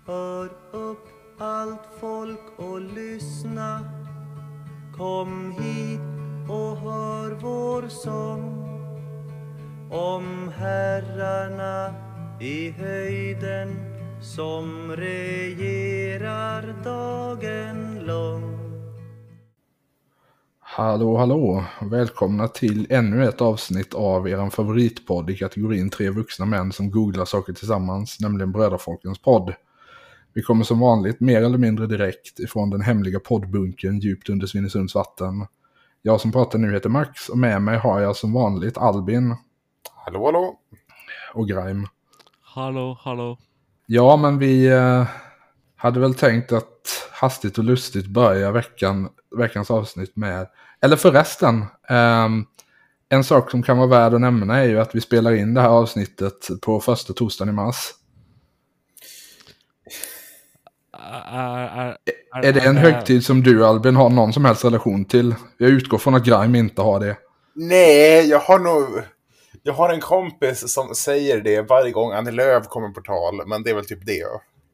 Hör upp allt folk och lyssna. Kom hit och hör vår sång om herrarna i höjden som regerar dagen lång. Hallå, välkomna till ännu ett avsnitt av er favoritpodd i kategorin 3 vuxna män som googlar saker tillsammans, nämligen Bröderfolkens podd. Vi kommer som vanligt mer eller mindre direkt ifrån den hemliga poddbunken djupt under Svinesunds vatten. Jag som pratar nu heter Max och med mig har jag som vanligt Albin. Hallå. Och Grime. Hallå. Ja, men vi hade väl tänkt att hastigt och lustigt börja veckans avsnitt med... Eller förresten, en sak som kan vara värd att nämna är ju att vi spelar in det här avsnittet på första torsdagen i mars. Är det en högtid som du, Albin, har någon som helst relation till? Jag utgår från att Grime inte har det. Nej, jag har en kompis som säger det varje gång Annie Lööf kommer på tal, men det är väl typ det.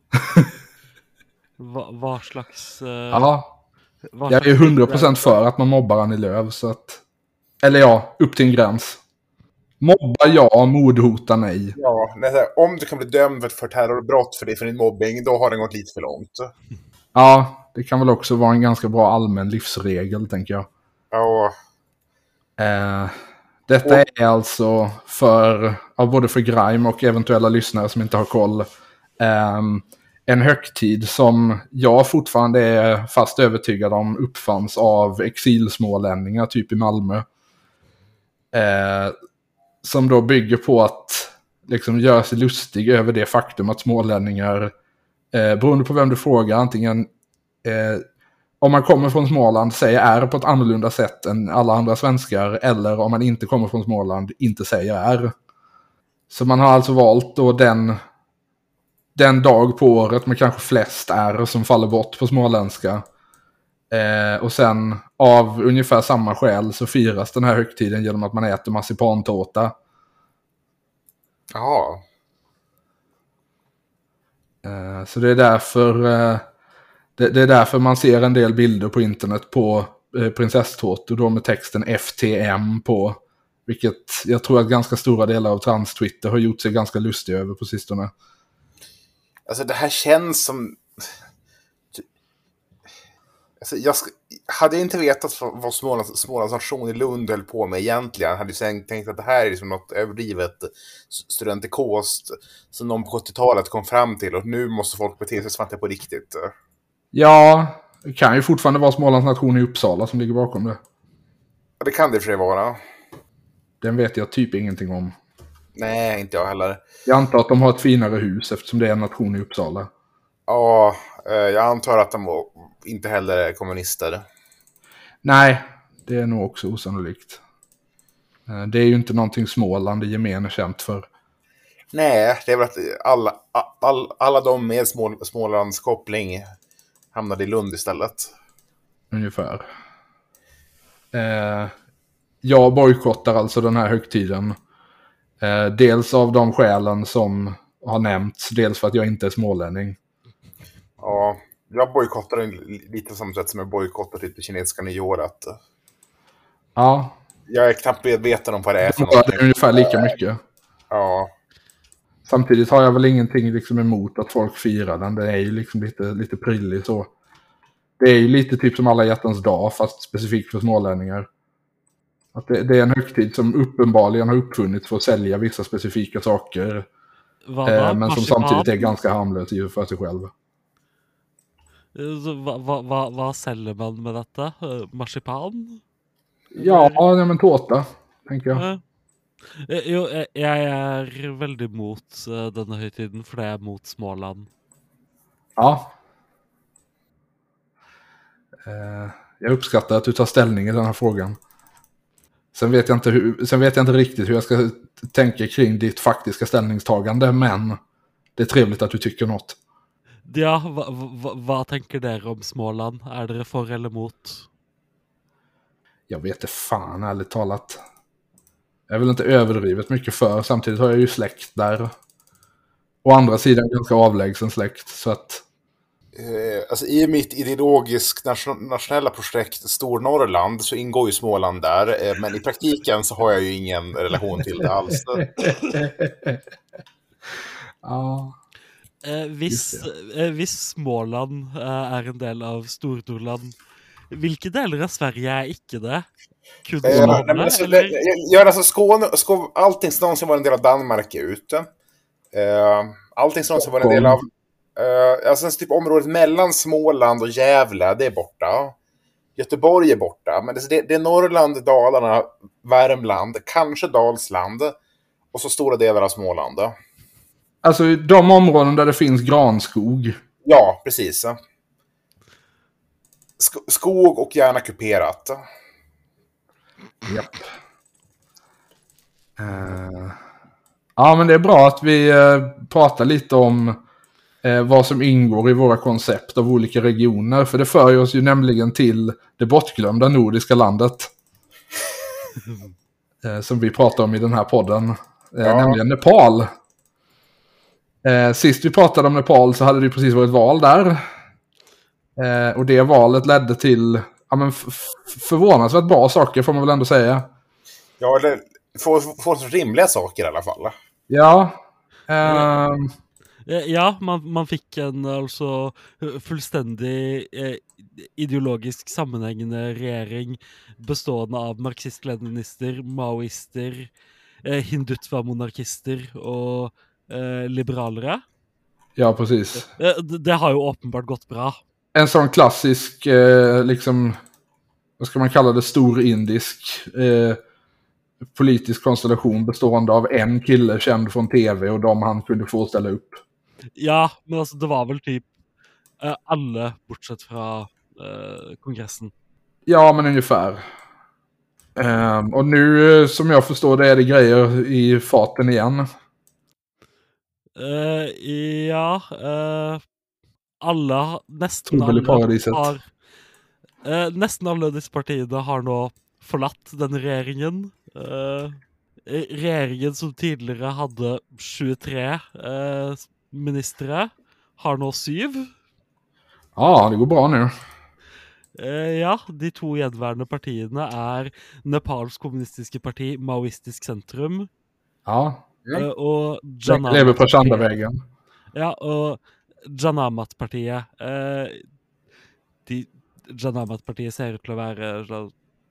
Vad slags... Ja, jag är 100% för att man mobbar Annie Lööf, så att... Eller ja, upp till en gräns. Mobba ja, mordhota nej. Ja, om du kan bli dömd för terrorbrott för din mobbing, då har det gått lite för långt. Ja, det kan väl också vara en ganska bra allmän livsregel, tänker jag. Ja. Detta är alltså både för Grime och eventuella lyssnare som inte har koll, en högtid som jag fortfarande är fast övertygad om uppfanns av exilsmålänningar typ i Malmö. Som då bygger på att liksom göra sig lustig över det faktum att smålänningar, beroende på vem du frågar, antingen om man kommer från Småland säger är på ett annorlunda sätt än alla andra svenskar, eller om man inte kommer från Småland inte säger är. Så man har alltså valt då den dag på året med kanske flest är som faller bort på småländska. Och sen av ungefär samma skäl så firas den här högtiden genom att man äter marsipantårta. Ja. Så det är därför man ser en del bilder på internet på prinsesstårtor då med texten FTM på, vilket jag tror att ganska stora delar av trans-Twitter har gjort sig ganska lustiga över på sistone. Alltså det här känns som... Alltså, hade jag inte vetat vad Smålands nation i Lund höll på med egentligen, hade jag tänkt att det här är liksom något överdrivet studentikost som någon på 70-talet kom fram till, och nu måste folk bete sig som att det är på riktigt. Ja, det kan ju fortfarande vara Smålands nation i Uppsala som ligger bakom det. Ja, det kan det för sig vara. Den vet jag typ ingenting om. Nej, inte jag heller. Jag antar att de har ett finare hus eftersom det är en nation i Uppsala. Ja, jag antar att de inte heller är kommunister. Nej, det är nog också osannolikt. Det är ju inte någonting Småland i gemen är känt för. Nej, det är väl att alla de med Smålands koppling hamnade i Lund istället. Ungefär. Jag bojkottar alltså den här högtiden. Dels av de skälen som har nämnts, dels för att jag inte är smålänning. Ja, jag bojkottar den lite som sätt som jag bojkottar typ det kinesiska nyåret. Ja. Jag är knappt medveten om vad det är för någonting. Det är ungefär lika mycket. Ja. Samtidigt har jag väl ingenting liksom emot att folk firar den. Det är ju liksom lite prillig så. Det är ju lite typ som alla hjärtans dag, fast specifikt för smålänningar. Att det är en högtid som uppenbarligen har uppfunnits för att sälja vissa specifika saker. Men som samtidigt är ganska harmlös för sig själv. Vad säljer man med detta? Marsipan? Ja, men tårta, tänker jag. Jo, jag är väldigt emot denna högtiden för det är mot Småland. Ja. Jag uppskattar att du tar ställning i den här frågan. Sen vet jag inte riktigt hur jag ska tänka kring ditt faktiska ställningstagande, men det är trevligt att du tycker något. Ja, vad tänker du om Småland? Är det för eller emot? Jag vet inte fan, ärligt talat. Jag är väl inte överdrivet mycket för. Samtidigt har jag ju släkt där. å andra sidan ganska avlägsen släkt. Så att... Alltså, i mitt ideologiskt nationella projekt Stornorrland så ingår ju Småland där. Men i praktiken så har jag ju ingen relation till det alls. Ja. Hvis Småland er en del av Stornorland, hvilke deler av Sverige er ikke det? Kun Skåne, eller? Alltså Skåne, allting som någonsin var en del av Danmark är ute. Allting som någonsin var en del av alltså typ området mellan Småland och Gävle, det är borta. Göteborg är borta, men det är Norrland, Dalarna, Värmland, kanske Dalsland och så stora delar av Småland. Alltså de områden där det finns granskog. Ja, precis. Skog och gärna kuperat. Japp. Ja, men det är bra att vi pratar lite om vad som ingår i våra koncept av olika regioner. För det för oss ju nämligen till det bortglömda nordiska landet. Som vi pratar om i den här podden. Nämligen Nepal. Sist vi pratade om Nepal så hade det precis varit val där. Och det valet ledde till förvånansvärt bra saker får man väl ändå säga. Ja, eller får rimliga saker i alla fall. Ja. Ja, man fick en alltså fullständig ideologisk sammanhängande regering bestående av marxist-leninister, maoister, hindutva-monarkister och liberalere. Ja, precis. Det har ju uppenbart gått bra. En sån klassisk, liksom, vad ska man kalla det, stor indisk politisk konstellation bestående av en kille känd från tv och de han kunde få ställa upp. Ja, men alltså det var väl typ alla bortsett från kongressen. Ja, men ungefär. Och nu, som jag förstår det, är det grejer i farten igen. Alla, nästan alla dessa partier har nu förlatt den regeringen. Regeringen som tidigare hade 23 ministrar har nu 7. Ja, det går bra nu. Ja, de 2 gjenværende partierna är Nepals kommunistiska parti, Maoistisk Centrum. Ja. Och lever på Chandavägen. Ja, och Janamat-partiet. Janamat-partiet ser ut till att vara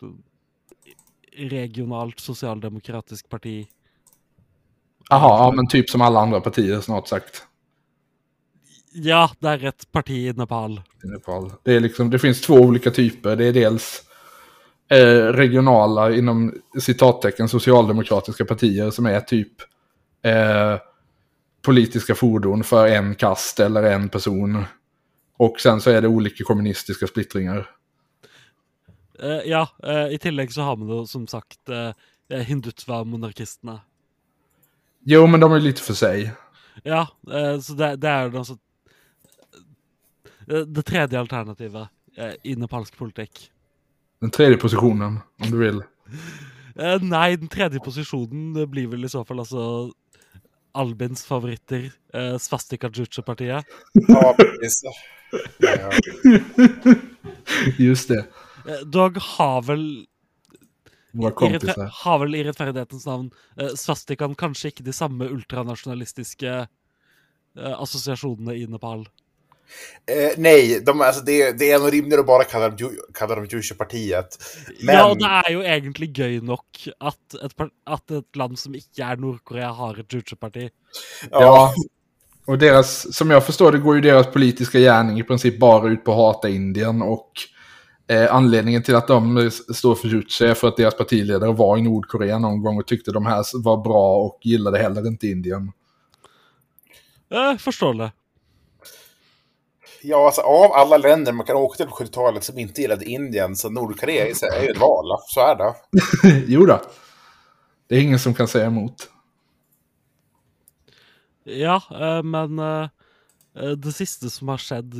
regionalt socialdemokratiskt parti. Jaha, ja, men typ som alla andra partier snart sagt. Ja, det är ett parti i Nepal. Det är liksom, det finns 2 olika typer. Det är dels regionala inom citattecken socialdemokratiska partier som är typ politiska fordon för en kast eller en person. Och sen så är det olika kommunistiska splittringar. I tillägg så har man då som sagt hindutva-monarkisterna. Jo, men de är lite för sig. Ja, så det är alltså det tredje alternativet i nepalsk politik. Den tredje positionen, om du vill. Nej, den tredje positionen blir väl i så fall alltså Albins favoriter, Svastika Juche-partiet. Ja, precis. Ja. Just det. Dag har väl i rättfärdighetens namn Svastikan kanske inte de samma ultranationalistiska associationerna i Nepal. Nej, det är nog rimligare att bara kalla dem Juche-partiet. Men... Ja, det är ju egentligen göj nog att ett land som inte är Nordkorea har ett Juche-parti. Ja, och deras, som jag förstår det, går ju deras politiska gärning i princip bara ut på att hata Indien, och anledningen till att de står för Juche är för att deras partiledare var i Nordkorea någon gång och tyckte de här var bra och gillade heller inte Indien. Förstår det. Ja, alltså av alla länder man kan åka till på 70-talet som inte gillade Indien, så Nordkorea är ju ett val. Så är det. Jo då. Det är ingen som kan säga emot. Ja, men det sista som har skett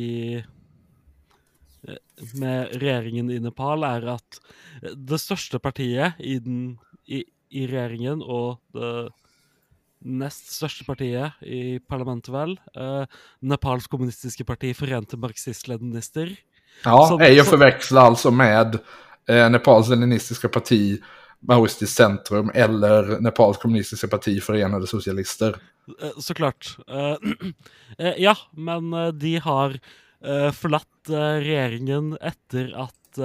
med regeringen i Nepal är att det största partiet i regeringen och nest største partiet i parlamentet, vel. Nepals kommunistiske parti, Forente marxist-leninister. Ja, är ju att förväxla alltså med Nepals leninistiska parti, Maoistiskt centrum, eller Nepals kommunistiska parti, Förenade socialister. Så klart. Ja, men de har forlatt regjeringen etter at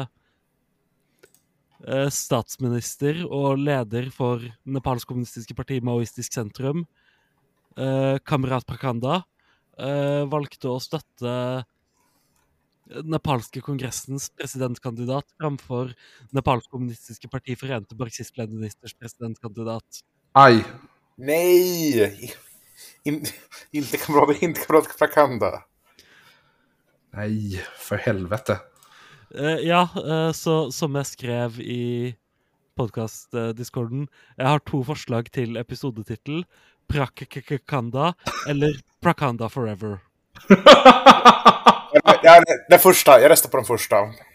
statsminister og leder for Nepals kommunistiske parti, Maoistisk sentrum, Kamerat Prakanda, valgte å støtte nepalske kongressens presidentkandidat framfor Nepals kommunistiske parti, Forente marxist-leninisters presidentkandidat. Aj! Nej! Inte kamrat Prakanda. Nej, för helvete. Ja, så som jeg skrev i podcast-discorden, jeg har 2 forslag til episodetitel. Prakanda eller Prakanda Forever. Ja, den första. Jag röstar på den första.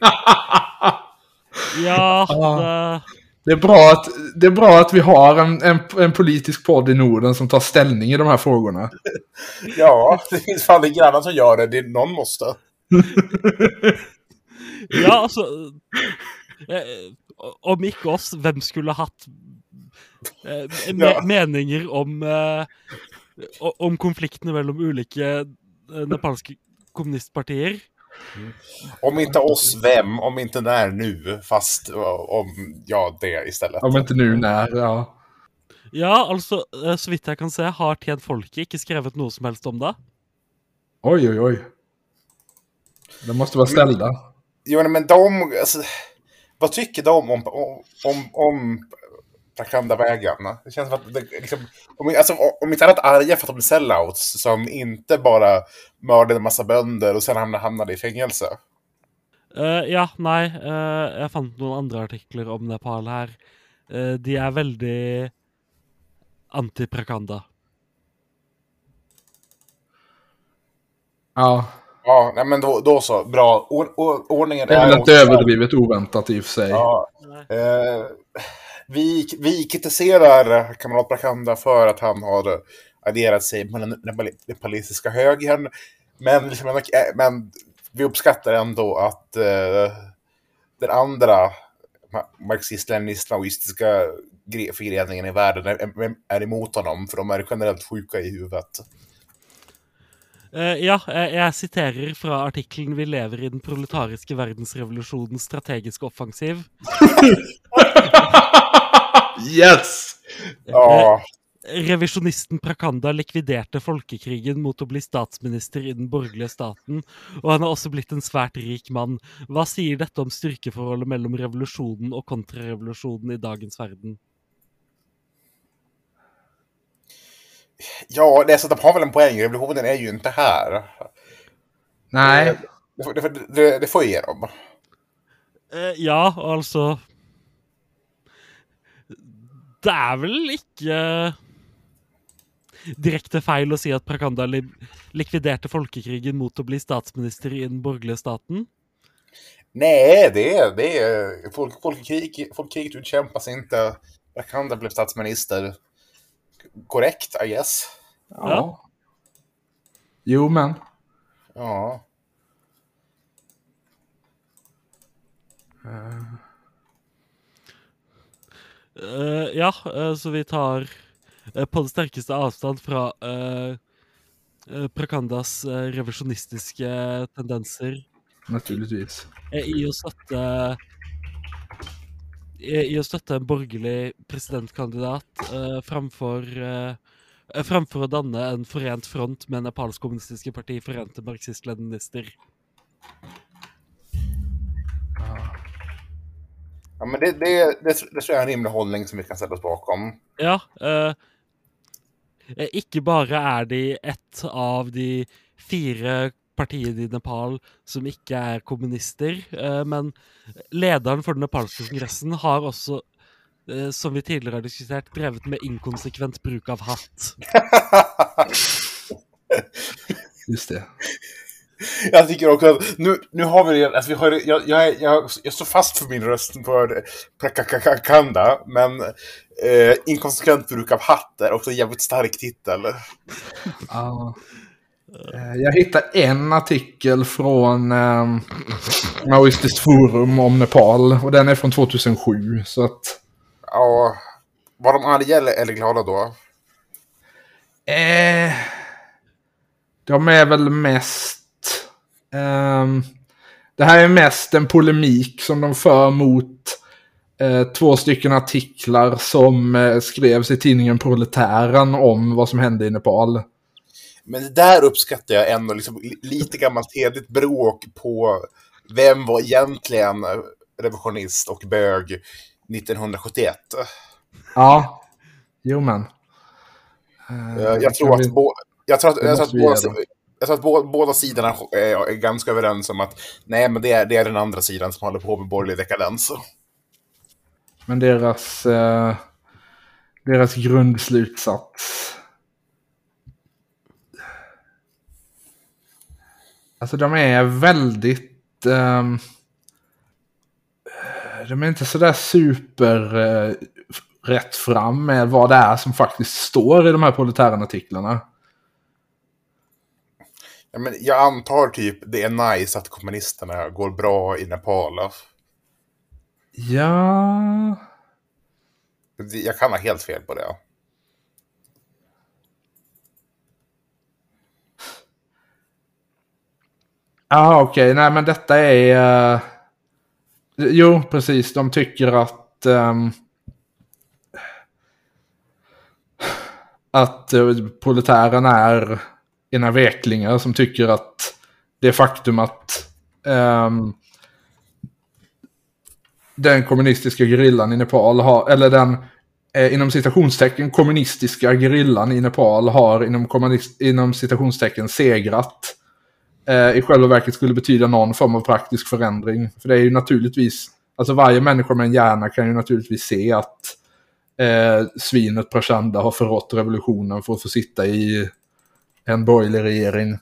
Ja, det är bra att vi har en politisk podd i Norden som tar ställning i de här frågorna. Ja, det finns fan ingen annan som gör det. Någon måste. Ja, altså om ikke oss, hvem skulle hatt meninger om konfliktene mellom ulike nepalske kommunistpartier? Om inte oss, vem? Om inte när, nu. Fast om, ja, det istället. Om inte nu, när, ja. Ja, altså, så vidt jeg kan se, har Tjent Folket ikke skrevet noe som helst om det? Oj, oj, oj. Det måste vara ställda. Jo, men de... Alltså, vad tycker de om Prakanda-vägen? Det känns som att det, liksom, om inte annat arga för att de blir sellouts som inte bara mördade en massa bönder och sen hamnade i fängelse. Ja, nei, jeg fant noen andre artikler om Nepal her. De er veldig anti-Prakanda. Ja. Ja, nej, men då så. Bra. Ordningen det är väl inte överdrivet oväntat i och för sig. Ja. Vi kritiserar kamrat Prakanda för att han har adderat sig med den nepalesiska högern. Men vi uppskattar ändå att den andra marxist-leninist-maoistiska förgreningen i världen är emot honom, för de är generellt sjuka i huvudet. Ja, jeg siterer fra artikkelen Vi lever i den proletariske verdensrevolusjonens strategiske offensiv. Yes! Revisjonisten Prakanda likviderte folkekrigen mot å bli statsminister i den borgerlige staten, og han har også blitt en svært rik mann. Hva sier dette om styrkeforholdet mellom revolusjonen og kontrarevolusjonen i dagens verden? Ja, det är så att de har väl en poäng. Revolutionen är ju inte här. Nej. Det får ge dem. Ja, altså... Det er vel ikke direkte feil å si at Prakanda likviderte folkekrigen mot å bli statsminister i den borgerlige staten? Nej, det är folkkriget utkämpas inte. Prakanda blev statsminister. Korrekt, I guess. Ja. Jo, men. Ja. Ja, så vi tar på det sterkeste avstand fra Prakandas revisjonistiske tendenser. Naturligvis. I å støtte en borgerlig presidentkandidat framfor å danne en forent front med Nepals kommunistiske parti, Forente marxist-leninister. Ja, men det tror jeg er en rimelig holdning som vi kan sette oss bakom. Ja, ikke bare er de ett av de 4 partiene i Nepal som ikke er kommunister, men lederen for den nepalske kongressen har også, som vi tidligere har diskutert, drevet med inkonsekvent bruk av hatt. Just det. Jag tycker också att nu har vi det, alltså jag står fast för min röst för Prakakakanda, men inkonsekvent bruk av hatt är också en jävligt stark titel. Ja. Jag hittade en artikel från Maoistiskt forum om Nepal, och den är från 2007, så att... Ja, var de arga eller glada då? De är väl mest... det här är mest en polemik som de för mot 2 stycken artiklar som skrevs i tidningen Proletären om vad som hände i Nepal. Men det där uppskattar jag ändå, liksom, lite gammalt heligt bråk på vem var egentligen revisionist och bög 1971. Ja, jo men. Jag tror att båda sidorna är ganska överens om att nej, men det är den andra sidan som håller på med borgerlig dekadens. Men deras grundslutsats, alltså de är väldigt de är inte så där super rätt fram med vad det är som faktiskt står i de här proletären-artiklarna. Ja, men jag antar typ det är nice att kommunisterna går bra i Nepal. Ja. Jag kan ha helt fel på det. Ja, okej. Nej, men detta är... jo, precis. De tycker att proletären är ena veklingar som tycker att det faktum att den kommunistiska gerillan i Nepal har, eller den inom citationstecken kommunistiska gerillan i Nepal har inom citationstecken segrat, i själva verket skulle betyda någon form av praktisk förändring. För det är ju naturligtvis, alltså varje människa med en hjärna kan ju naturligtvis se att svinet Prachanda har förrått revolutionen för att få sitta i en borgerlig regering.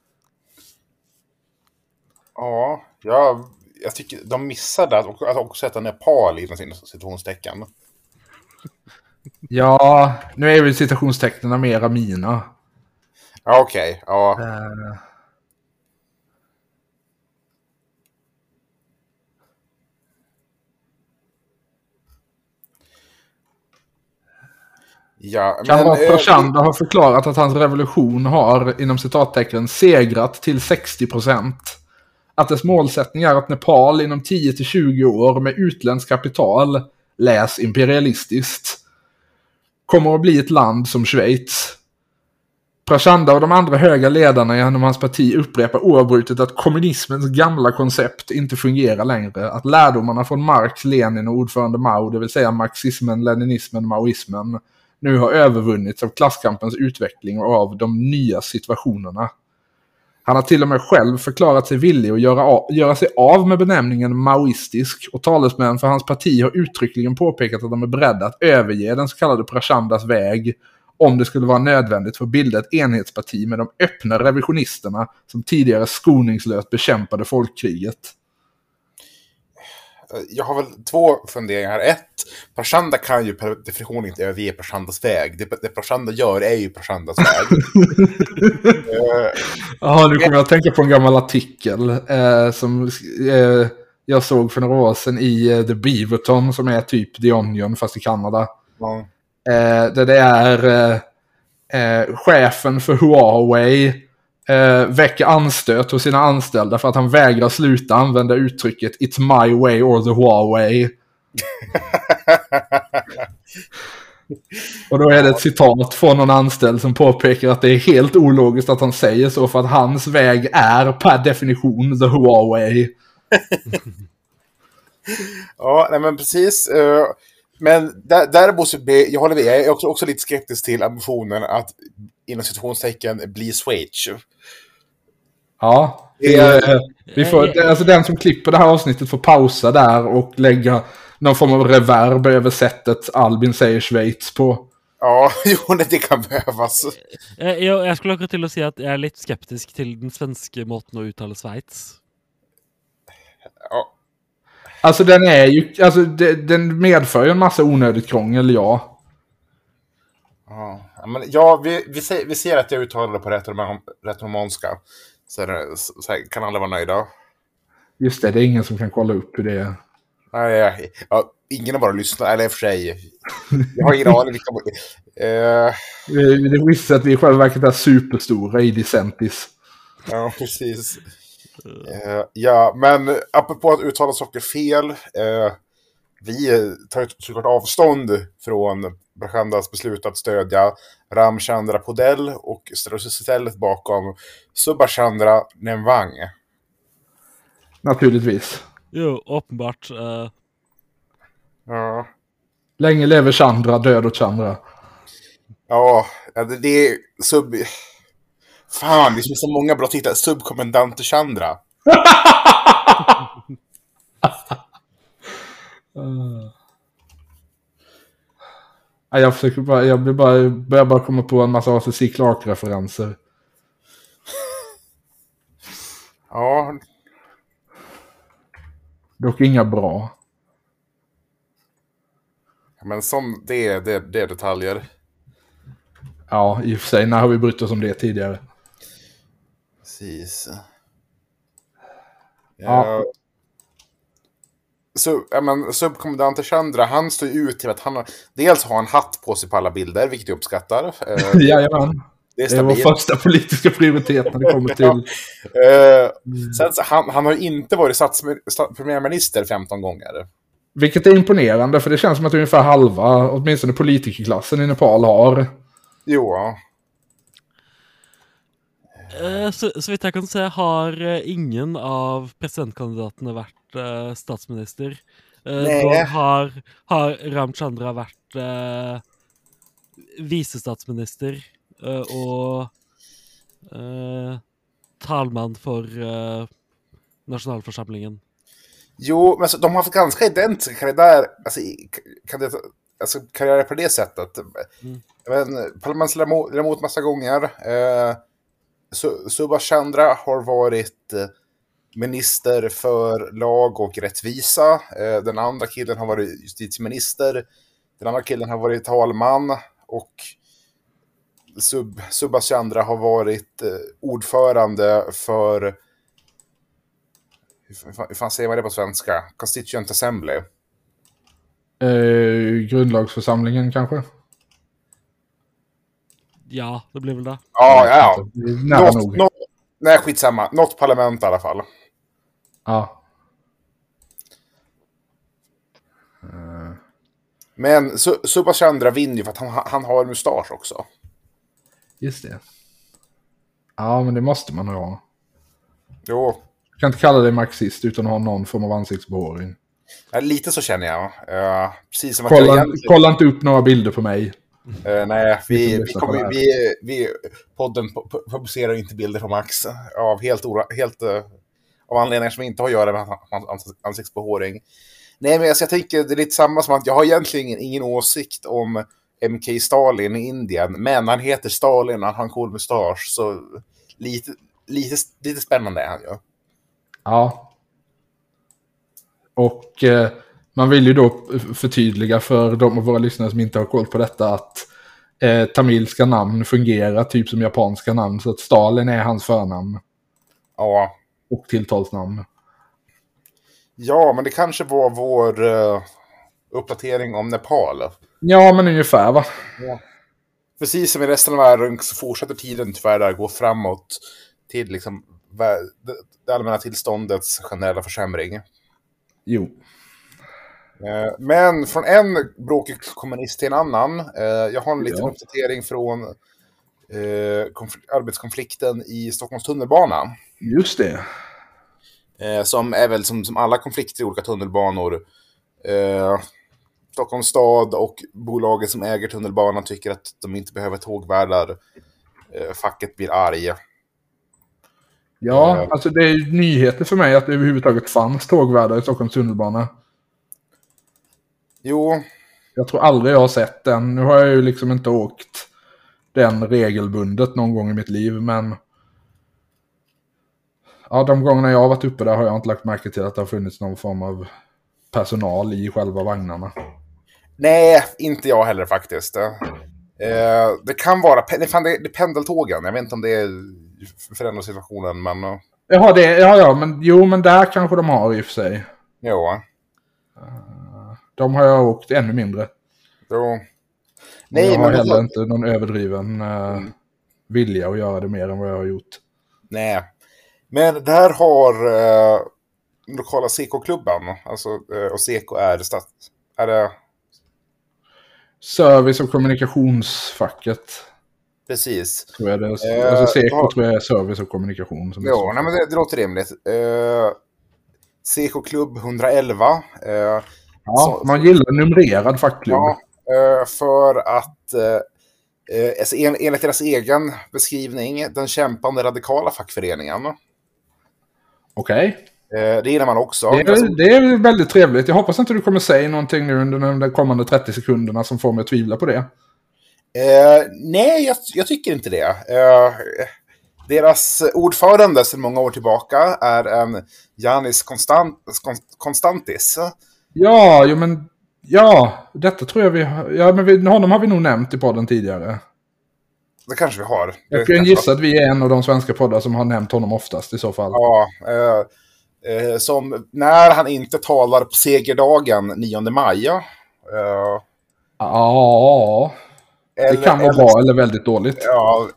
Ja, jag tycker de missade att också sätta Nepal i sina citationstecken. Ja, nu är väl citationstecknen mera mina. Ja, okej. Ja. Ja, men Prachanda har förklarat att hans revolution har inom citattecken segrat till 60%. Att dess målsättning är att Nepal inom 10-20 år med utländsk kapital, läs imperialistiskt, kommer att bli ett land som Schweiz. Prachanda och de andra höga ledarna genom hans parti upprepar oavbrutet att kommunismens gamla koncept inte fungerar längre. Att lärdomarna från Marx, Lenin och ordförande Mao, det vill säga marxismen, leninismen, maoismen, nu har övervunnits av klasskampens utveckling och av de nya situationerna. Han har till och med själv förklarat sig villig att göra sig av med benämningen maoistisk, och talesmän för hans parti har uttryckligen påpekat att de är beredda att överge den så kallade Prachandas väg om det skulle vara nödvändigt för att bilda ett enhetsparti med de öppna revisionisterna som tidigare skoningslöst bekämpade folkkriget. Jag har väl 2 funderingar här. 1, Prachanda kan ju per definition inte överge Prachandas väg. Det Prachanda gör är ju Prachandas väg. Ja, nu kommer jag att tänka på en gammal artikel som jag såg för några år sedan i The Beaverton, som är typ The Onion fast i Kanada. Ja. Där det är chefen för Huawei väcker anstöt hos sina anställda för att han vägrar sluta använda uttrycket "It's my way or the Huawei". Och då är det ett citat från någon anställd som påpekar att det är helt ologiskt att han säger så, för att hans väg är per definition the Huawei. Ja, nej men precis. Men däremot så jag håller med. Jag är också lite skeptisk till ambitionen att inom situationstecken bli Schweiz. Ja, vi får, alltså den som klipper det här avsnittet får pausa där och lägga någon form av reverb över sättet Albin säger Schweiz på. Ja, jo, det kan behövas. Jeg skulle akkurat til å si at jeg er litt skeptisk til den svenske måten å uttale Sveits. Ja. Alltså den är ju, alltså den medför ju en massa onödigt krångel, ja. Ja, men ja, vi ser att jag uttalar det på rätt romanska. Så kan alla vara nöjda. Just det är ingen som kan kolla upp hur det är. Nej, ja, ingen har bara lyssnat, eller i och för sig. Jag har ingen aning vilka... Det visste att vi i själva verket är superstora i Decentis. Ja, precis. Ja, men apropå att uttala saker fel, vi tar såklart avstånd från Prachandas beslut att stödja Ramchandra Podell och ställer oss istället bakom Subhashchandra Nemwang. Naturligtvis. Jo, åpenbart. Ja. Länge lever Chandra, död åt Chandra. Ja, det är Fan, det är så många bra titlar. Subkommendant Chandra. Jag försöker bara, börjar bara komma på en massa A.C. Clarke-referenser. Ja. Dock inga bra. Men som det är detaljer. Ja, i och för sig, när har vi brytt oss om det tidigare? Precis. Ja. Subkommendant Chandra, han står ju ut till att han dels har en hatt på sig på alla bilder, vilket jag uppskattar. Jajamän. Det är Det är vår första politiska prioritet när det kommer till... Sen så, han har ju inte varit premiärminister 15 gånger. Vilket är imponerande, för det känns som att ungefär halva, åtminstone politikerklassen i Nepal har. Jo. Så vidt jeg kan se, har ingen av presidentkandidatene vært statsminister. Dog har Ramchandra vært visestatsminister og talmann for nationalförsamlingen. Jo, men alltså, de har haft ganska identiska karriärer på det sättet. Men parlamentsledamot massa gånger. Subhashchandra har varit minister för lag och rättvisa. Den andra killen har varit justitieminister. Den andra killen har varit talman. Och Subhashchandra har varit ordförande för... Hur fan säger man det på svenska? Constituent Assembly. Grundlagsförsamlingen kanske? Ja, det blir väl det. Ja. Nej, skitsamma. Något parlament i alla fall. Ja. Men Subhashchandra vinner ju för att han har mustasch också. Just det. Ja, men det måste man ha. Jo. Jag kan inte kalla dig marxist utan att ha någon form av ansiktsbehåring. Ja, lite så känner jag. Precis som kolla inte upp några bilder på mig. Nej, vi podden publicerar inte bilder på Max av helt av anledningar som inte har att göra med hans ansiktsbehåring. Nej, men jag tänker det är lite samma som att jag har egentligen ingen åsikt om MK Stalin i Indien, men han heter Stalin och han har en cool mustasch, så lite spännande är han ju. Ja. Och man vill ju då förtydliga för de av våra lyssnare som inte har koll på detta att tamilska namn fungerar typ som japanska namn, så att Stalin är hans förnamn. Ja. Och tilltalsnamn. Ja, men det kanske var vår uppdatering om Nepal. Ja, men ungefär va? Ja. Precis som i resten av världen så fortsätter tiden tyvärr där gå framåt till liksom det allmänna tillståndets generella försämring. Jo. Men från en bråkig kommunist till en annan. Jag har en liten uppdatering från arbetskonflikten i Stockholms tunnelbana. Just det. Som är väl som alla konflikter i olika tunnelbanor. Stockholms stad och bolaget som äger tunnelbanan tycker att de inte behöver tågvärdar. Facket blir arg. Ja, alltså det är nyheter för mig att det överhuvudtaget fanns tågvärdar i Stockholms tunnelbana. Jo. Jag tror aldrig jag har sett den. Nu har jag ju liksom inte åkt den regelbundet någon gång i mitt liv, men ja, de gångerna jag har varit uppe där har jag inte lagt märke till att det har funnits någon form av personal i själva vagnarna. Nej, inte jag heller faktiskt. Det kan vara det är pendeltågen. Jag vet inte om det förändrar situationen, men Ja, men där kanske de har i och för sig. jo. De har jag åkt ännu mindre. Jo. Nej, jag har men heller inte någon överdriven vilja att göra det mer än vad jag har gjort. Nej. Men där har lokala CK-klubben, alltså och CK är det Service- och kommunikationsfacket. precis. Tror jag det är. Alltså CK tror jag är service och kommunikation. Som Jo, nej, men det låter rimligt. CK-klubb 111. Ja, man gillar numrerad fackklubb. Ja, för att alltså enligt deras egen beskrivning, den kämpande radikala fackföreningen. Okej. Det gillar man också. Det är väldigt trevligt. Jag hoppas inte du kommer säga någonting nu under de kommande 30 sekunderna som får mig att tvivla på det. Nej, jag tycker inte det. Deras ordförande sedan många år tillbaka är en Janis Konstantis. Detta tror jag vi har... Ja, men honom har vi nog nämnt i podden tidigare. Det kanske vi har. Jag kan gissa att vi är en av de svenska poddar som har nämnt honom oftast i så fall. Ja, som när han inte talar på segerdagen 9 maj. Ja, det kan vara bra eller väldigt dåligt. Ja,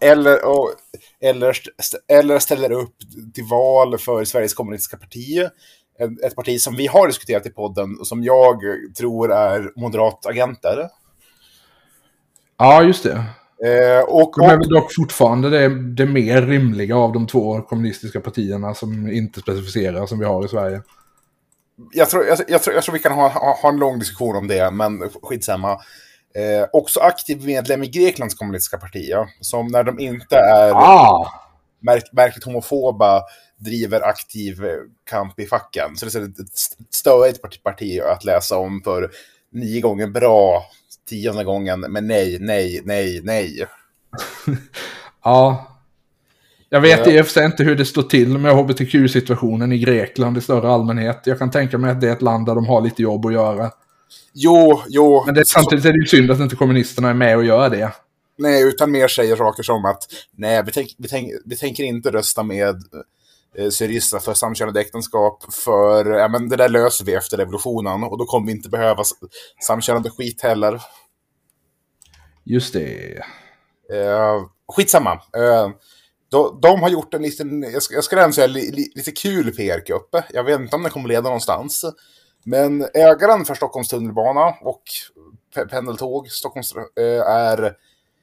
eller ställer upp till val för Sveriges kommunistiska parti. Ett parti som vi har diskuterat i podden och som jag tror är moderatagenter. Ja, just det. De är väl och dock fortfarande det mer rimliga av de två kommunistiska partierna som inte specificerar som vi har i Sverige. Jag tror vi kan ha en lång diskussion om det, men skitsamma. Också aktiv medlem i Greklands kommunistiska parti, ja, som när de inte är märkligt homofoba driver aktiv kamp i facken. Så det är ett störigt parti att läsa om för 9 gånger bra, 10:e gången, men nej. Ja. Jag vet i och för sig inte hur det står till med hbtq-situationen i Grekland i större allmänhet. Jag kan tänka mig att det är ett land där de har lite jobb att göra. Jo. Men samtidigt är det ju synd att inte kommunisterna är med och gör det. Nej, utan mer säger saker som att nej, vi tänker inte rösta med Syriza för samkönade äktenskap, för men det där löser vi efter revolutionen och då kommer vi inte behöva samkönade skit heller. Just det. Skitsamma. De har gjort en liten, jag ska redan säga lite kul PR-kupp. Jag vet inte om den kommer leda någonstans. Men ägaren för Stockholms tunnelbana och pendeltåg Stockholms är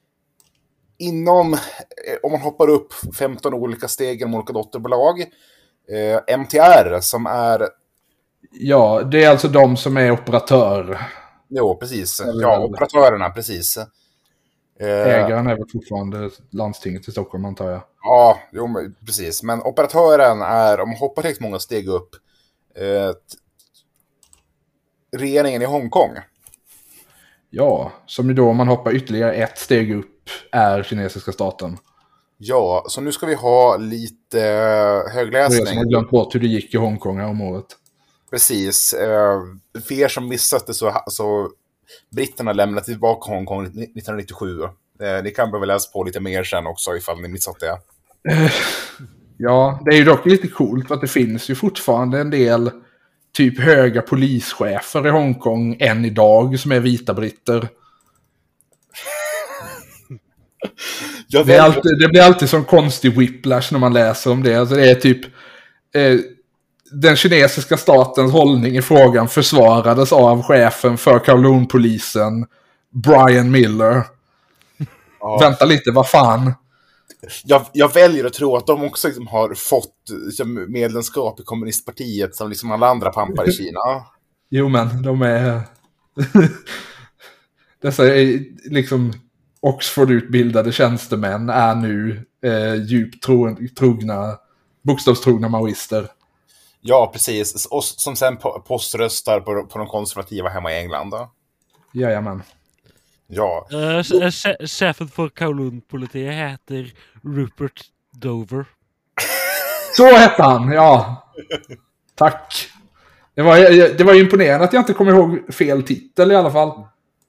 inom, om man hoppar upp 15 olika steg med olika dotterbolag, MTR som är... Ja, det är alltså de som är operatör. Jo, precis. Ja, operatörerna, precis. Ägaren är väl fortfarande landstinget i Stockholm, antar jag. Ja, jo, precis. Men operatören är, om man hoppar helt många steg upp, regeringen i Hongkong. Ja, som ju då om man hoppar ytterligare ett steg upp är kinesiska staten. Ja, så nu ska vi ha lite högläsning. Det är som har glömt bort hur det gick i Hongkong här om året. Precis. För er som missat det så britterna lämnade tillbaka Hongkong 1997. Ni kan behöva läsa på lite mer sen också ifall ni missat det. Ja, det är ju dock lite coolt att det finns ju fortfarande en del typ höga polischefer i Hongkong än idag som är vita britter. Det blir alltid sån konstig whiplash när man läser om det. Alltså det är typ den kinesiska statens hållning i frågan försvarades av chefen för Kowloon-polisen Brian Miller. Ja. Vänta lite, vad fan? Jag väljer att tro att de också liksom har fått liksom, medlemskap i kommunistpartiet som liksom alla andra pampar i Kina. Jo, men de är... Dessa är liksom Oxford-utbildade tjänstemän är nu djupt trogna, bokstavstrogna maoister. Ja, precis. Och som sen poströstar på de konservativa hemma i England. Då. Jajamän. Ja. Chefen för Kowloon-politiet heter Rupert Dover. Så hette han, ja. Tack. Det var imponerande att jag inte kommer ihåg fel titel i alla fall.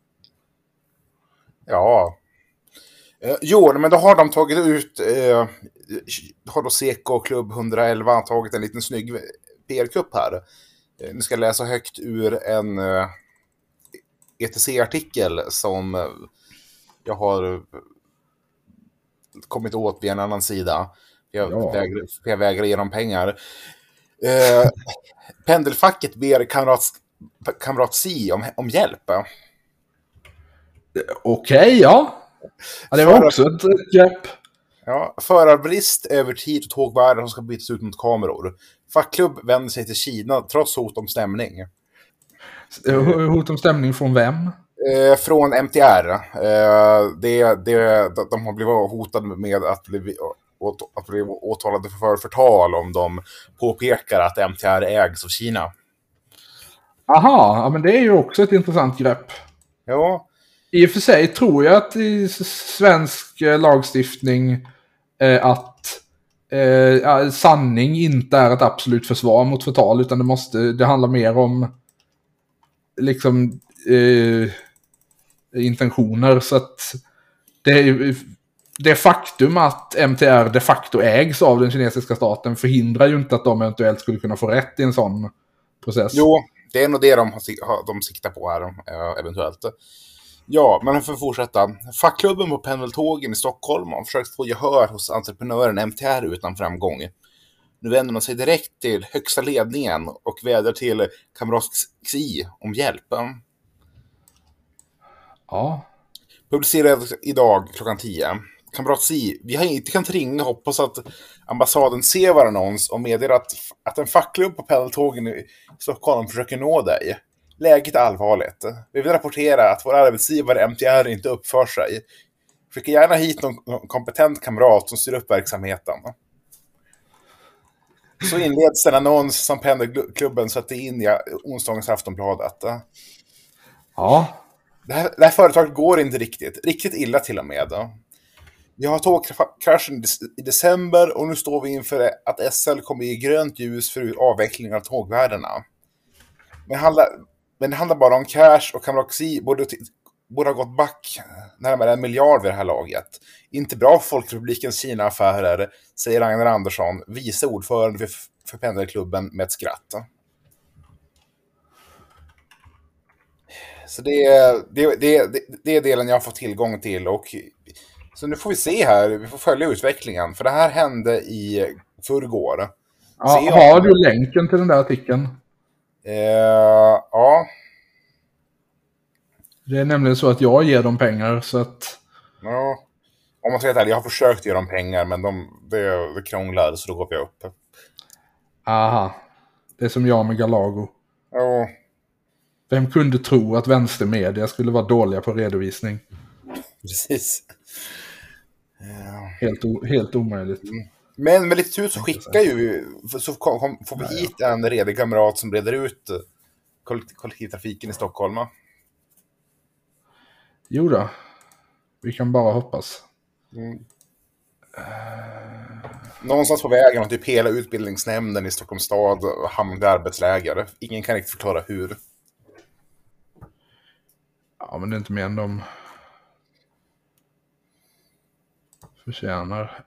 Ja. Jo, men då har de tagit ut... har då Seko Klubb 111 tagit en liten snygg PR-kupp här. Nu ska jag läsa högt ur en ETC-artikel som jag har kommit åt via en annan sida. Jag vägrar ge dem pengar. Pendelfacket ber kamrat C om hjälp. Okej, ja. Det var också ett grepp. Ja, förarbrist över tid och tågvärdar som ska bytas ut mot kameror. Fackklubb vänder sig till Kina trots hot om stämning. Hot om stämning från vem? Från MTR. De har blivit hotade med att bli åtalade för förtal om de påpekar att MTR ägs av Kina. Aha, ja, men det är ju också ett intressant grepp. Ja. I och för sig tror jag att i svensk lagstiftning att sanning inte är ett absolut försvar mot förtal, utan det handlar mer om liksom intentioner. Så att det faktum att MTR de facto ägs av den kinesiska staten förhindrar ju inte att de eventuellt skulle kunna få rätt i en sån process. Jo, det är nog det de siktar på här, eventuellt. Ja, men för att fortsätta. Fackklubben på pendeltågen i Stockholm har försökt få gehör hos entreprenören MTR utan framgång. Nu vänder man sig direkt till högsta ledningen och vädjar till kamrat Xi om hjälp. Ja. Publicerad idag klockan 10. Kamrat Xi, vi har inte kunnat ringa och hoppas att ambassaden ser vår annons och meddelar att en fackklubb på pendeltågen i Stockholm försöker nå dig. Läget är allvarligt. Vi vill rapportera att vår arbetsgivare MTR inte uppför sig. Skicka gärna hit någon kompetent kamrat som styr upp verksamheten. Så inleds en annons som pendelklubben satte in i onsdagens Aftonbladet. Ja. Det här företaget går inte riktigt illa till och med. Vi har tågkraschen i december och nu står vi inför att SL kommer ge grönt ljus för avvecklingen av tågvärdena. Men det handlar bara om cash och Kamroxi borde ha gått back närmare 1 miljard vid det här laget. Inte bra för Folkrepublikens Kina-affärer, säger Ragnar Andersson, vice ordförande för pendelklubben med ett skratt. Så det är delen jag har fått tillgång till. Och så nu får vi se här, vi får följa utvecklingen. För det här hände i förrgår. Ja, har du länken till den där artikeln? Ja. Det är nämligen så att jag ger dem pengar, så att... Ja. Om man säger det här, jag har försökt ge dem pengar, men det krånglar, så då går jag upp. Aha. Det är som jag med Galago. Ja. Vem kunde tro att vänstermedia skulle vara dåliga på redovisning? Precis. Helt omöjligt. Men med lite tur så skickar ju... Så får vi hit en redig kamrat som breder ut kollektivtrafiken i Stockholm. Jo då. Vi kan bara hoppas. Någonstans på vägen har typ hela utbildningsnämnden i Stockholms stad hamnat i arbetsläger. Ingen kan riktigt förklara hur. Ja, men det är inte mer än de förtjänar.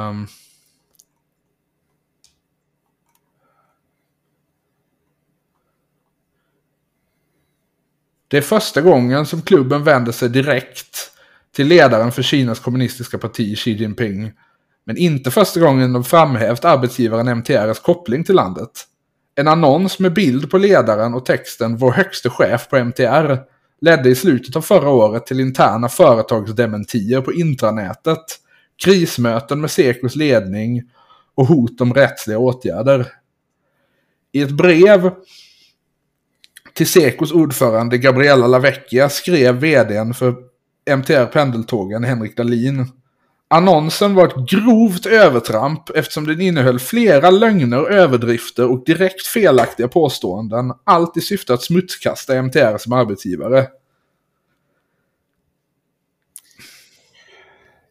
Det är första gången som klubben vänder sig direkt till ledaren för Kinas kommunistiska parti, Xi Jinping. Men inte första gången de framhävt arbetsgivaren MTRs koppling till landet. En annons med bild på ledaren och texten "Vår högste chef på MTR" ledde i slutet av förra året till interna företagsdementier på intranätet, krismöten med Sekos ledning och hot om rättsliga åtgärder. I ett brev till Sekos ordförande Gabriella Lavecchia skrev vdn för MTR pendeltågen Henrik Dahlin: annonsen var ett grovt övertramp eftersom den innehöll flera lögner, överdrifter och direkt felaktiga påståenden, allt i syfte att smutskasta MTR som arbetsgivare.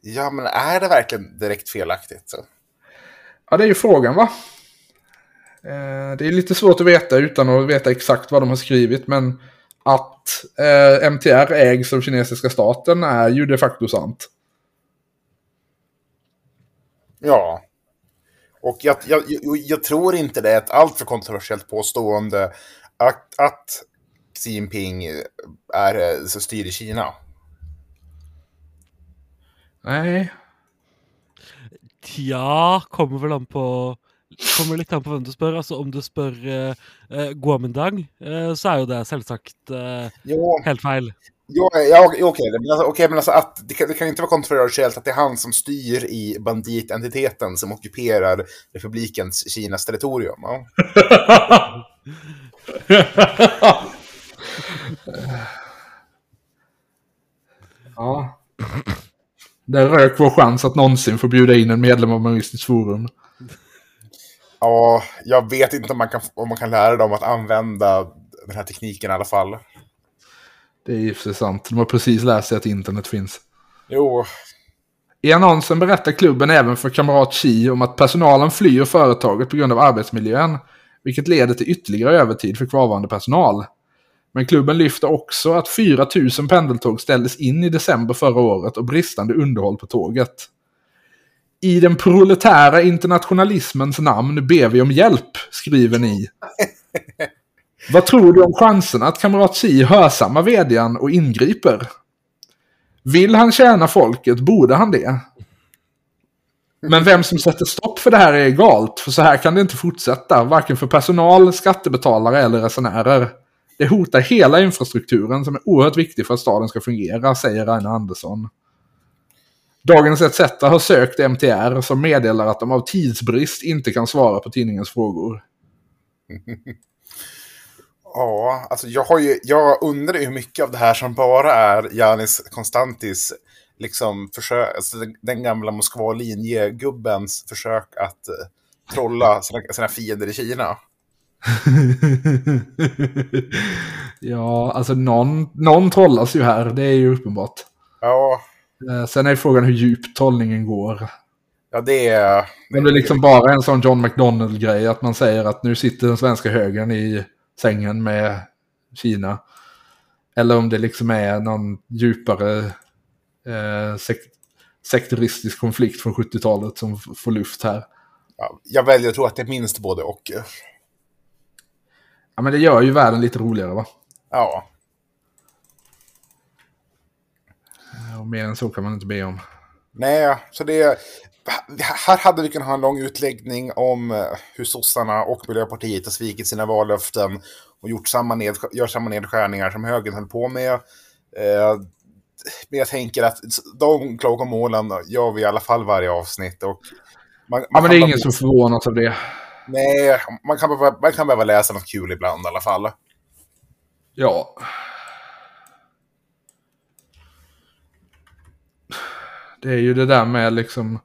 Ja, men är det verkligen direkt felaktigt? Ja, det är ju frågan, va? Det är lite svårt att veta utan att veta exakt vad de har skrivit, men att MTR ägs av kinesiska staten är ju de facto sant. Ja. Och jag tror inte det är ett alltför kontroversiellt påstående att Xi Jinping styr i Kina. Nej. Ja, kommer litt an på hvem du spør. Altså, om du spør Guomindang, så er jo det selvsagt Jo, helt feil. okej, men alltså att det kan inte vara kontroversiellt att det är han som styr i banditentiteten som ockuperar republikens Kinas territorium. Ja. Ja. Det rök vår chans att någonsin få bjuda in en medlem av Maoistiskt forum. Ja, jag vet inte om man kan lära dem att använda den här tekniken i alla fall. Det är ju för sant. De har precis lärt sig att internet finns. Jo. I annonsen berättar klubben även för kamrat Xi om att personalen flyr företaget på grund av arbetsmiljön, vilket leder till ytterligare övertid för kvarvarande personal. Men klubben lyfter också att 4 000 pendeltåg ställdes in i december förra året och bristande underhåll på tåget. I den proletära internationalismens namn ber vi om hjälp, skriver ni. Vad tror du om chansen att kamrat Xi hörsammar vd:an och ingriper? Vill han tjäna folket, borde han det. Men vem som sätter stopp för det här är egalt, för så här kan det inte fortsätta, varken för personal, skattebetalare eller resenärer. Det hotar hela infrastrukturen som är oerhört viktig för att staden ska fungera, säger Rainer Andersson. Dagens ETC har sökt MTR som meddelar att de av tidsbrist inte kan svara på tidningens frågor. Ja, alltså jag undrar hur mycket av det här som bara är Yanis Konstantis liksom försök, alltså den gamla Moskva-linjegubbens försök att trolla sina fiender i Kina. Ja, alltså någon trollas ju här, det är ju uppenbart. Ja. Sen är frågan hur djupt trollningen går. Ja, det är... Men det är liksom bara en sån John McDonnell-grej att man säger att nu sitter den svenska högern i sängen med Kina. Eller om det liksom är någon djupare sekteristisk konflikt från 70-talet som får luft här. Ja, jag väljer att tro att det är minst både och. Ja, men det gör ju världen lite roligare, va? Ja. Och mer än så kan man inte be om. Nej, så det... Här hade vi kunnat ha en lång utläggning om hur sossarna och Miljöpartiet har svikit sina vallöften och gör samma nedskärningar som högern höll på med. Men jag tänker att de klagomålen gör vi i alla fall varje avsnitt. Och man men det är ingen som förvånas av det. Nej, man kan behöva läsa något kul ibland i alla fall. Ja. Det är ju det där med liksom...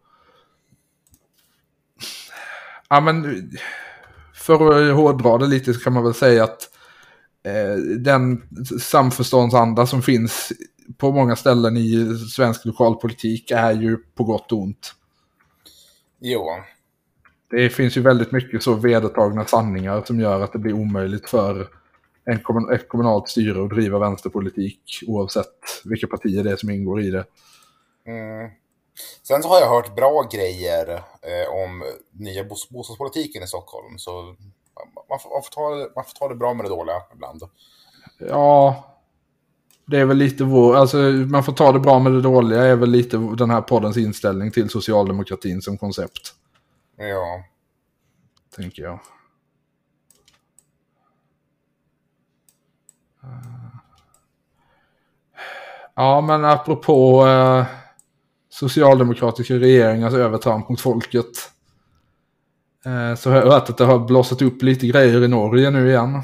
Ja, men för att hårdra det lite så kan man väl säga att den samförståndsanda som finns på många ställen i svensk lokalpolitik är ju på gott och ont. Jo. Det finns ju väldigt mycket så vedertagna sanningar som gör att det blir omöjligt för ett kommunalt styre att driva vänsterpolitik oavsett vilka partier det är som ingår i det. Mm. Sen så har jag hört bra grejer om nya bostadspolitiken i Stockholm, så man får ta det bra med det dåliga ibland. Ja, det är väl lite alltså man får ta det bra med det dåliga är väl lite den här poddens inställning till socialdemokratin som koncept. Ja. Tänker jag. Ja, men apropå socialdemokratiska regeringars övertramp mot folket, så har jag hört att det har blossat upp lite grejer i Norge nu igen.